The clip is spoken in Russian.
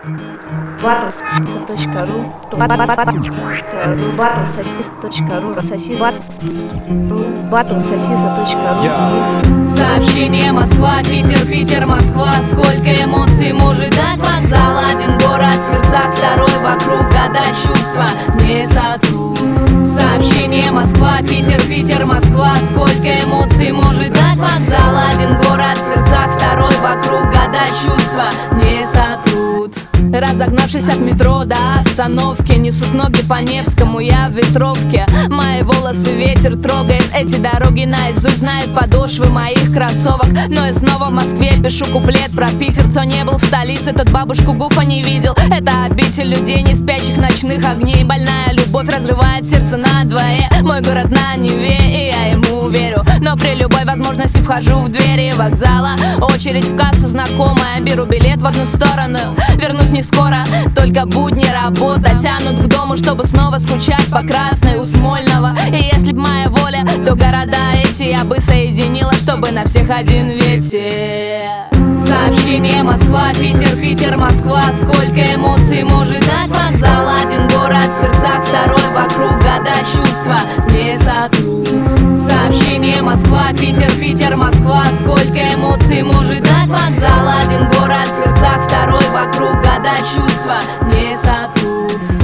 Battlesasa.ru Battlesasa.ru Сообщение Москва, Питер, Питер, Москва. Сколько эмоций может дать вокзал? Один город в сердцах, второй вокруг. Гадать чувства не сотрут. Сообщение Москва, Питер, Питер, Москва. Сколько эмоций может дать вокзал? Один город в сердцах, второй вокруг. Гадать чувства не сотрут. Разогнавшись от метро до остановки, несут ноги по Невскому, я в ветровке. Мои волосы ветер трогает, эти дороги наизусть знает подошвы моих кроссовок. Но я снова в Москве пишу куплет про Питер. Кто не был в столице, тот бабушку Гуфа не видел. Это обитель людей, не спящих ночных огней. Больная любовь разрывает сердце надвое. Мой город на Неве, и я ему верю. Но при любой возможности вхожу в двери вокзала. Очередь в кассу знакомая, беру билет в одну сторону. Вернусь не скоро, только будни, работа тянут к дому, чтобы снова скучать по Красной у Смольного. И если б моя воля, то города эти я бы соединила, чтобы на всех один ветер. Сообщение Москва, Питер, Питер, Москва. Сколько эмоций может дать вокзал? Один город в сердцах, второй вокруг. Гадать чувства не сотрут. Сообщение Москва, Питер, Питер, Москва. Сколько эмоций может дать вокзал? Один город в сердцах, второй вокруг. Гадать чувства не сотрут.